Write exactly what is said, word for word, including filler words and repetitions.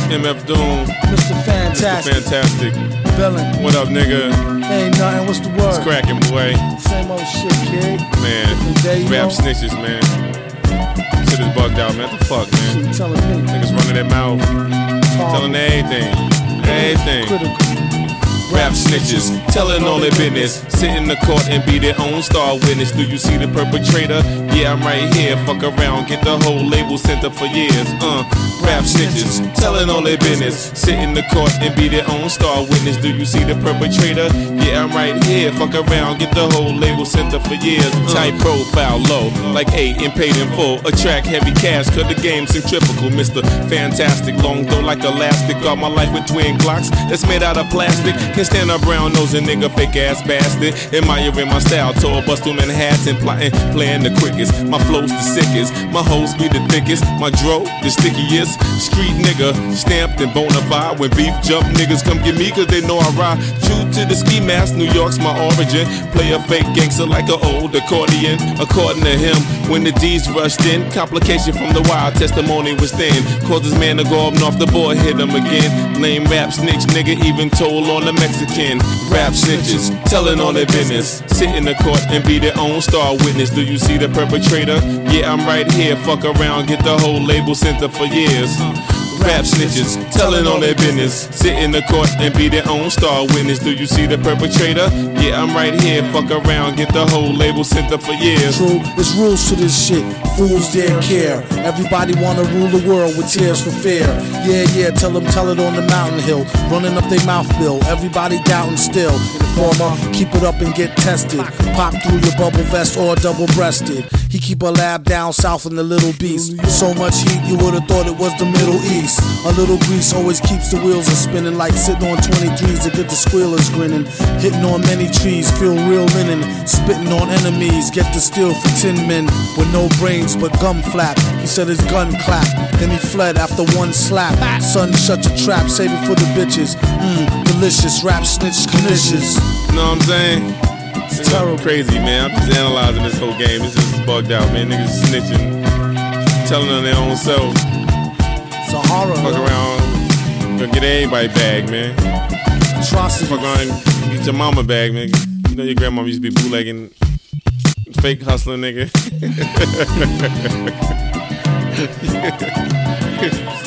M F Doom. Mister Fantastic. Mister Fantastic. Villain. What up, nigga? Ain't nothing. What's the word? It's cracking, boy. Same old shit, kid. Man, day, rap know? snitches, man. Shit is bugged out, man. What the fuck, man? Shit telling me. Niggas running their mouth. Talk. Telling everything. Everything. Critical. Rap snitches, telling all their business. Sit in the court and be their own star witness. Do you see the perpetrator? Yeah, I'm right here. Fuck around, get the whole label sent up for years. Uh, rap snitches, telling all their business. Sit in the court and be their own star witness. Do you see the perpetrator? Yeah, I'm right here. Fuck around, get the whole label sent up for years. Uh, Tight profile, low, like eight and paid in full. Attract heavy cash, cause the game's centrifugal. Mister Fantastic, long though like elastic. Got my life with twin Glocks that's made out of plastic. Can't stand a brown nosing nigga, fake ass bastard. Admiring my style, tall bust through Manhattan, plotting, playing the quickest. My flow's the sickest, my hoes be the thickest. My dro, the stickiest. Street nigga, stamped and bona fide. When beef jump, niggas come get me cause they know I ride. True to the ski mask, New York's my origin. Play a fake gangster like an old accordion. According to him, when the D's rushed in, complication from the wild testimony was thin. Caused his man to go up and off the board, hit him again. Lame rap snitch nigga, even told on the Mexican. Rap snitches, telling all their business. Sit in the court and be their own star witness. Do you see the perpetrator? Yeah, I'm right here. Fuck around, get the whole label sent up for years. Rap snitches, telling all their business. Sit in the court and be their own star witness. Do you see the perpetrator? Yeah, I'm right here. Fuck around, get the whole label sent up for years. True, there's rules to this shit. Fools dare care. Everybody wanna rule the world with tears for fear. Yeah, yeah, tell them, tell it on the mountain hill. Running up their mouth bill. Everybody doubting still. Informer, keep it up and get tested. Pop through your bubble vest or double breasted. He keep a lab down south in the Little Beast. So much heat you would've thought it was the Middle East. A little grease always keeps the wheels a spinning, like sitting on twenty-threes to get the squealers grinning. Hitting on many trees, feel real linen. Spitting on enemies, get the steel for tin men with no brains but gum flap. He said his gun clapped, then he fled after one slap. Son, shut your trap, save it for the bitches. Mmm, delicious, rap snitch delicious. You know what I'm saying? It's It's terrible. crazy, man. I'm just analyzing this whole game. This is bugged out, man. Niggas snitching, telling on their own self. It's a horror. Fuck yo. around, gonna get everybody bag, man. Atrocity. Fuck around, get your mama bag, man. You know your grandma used to be bootlegging, fake hustling, nigga.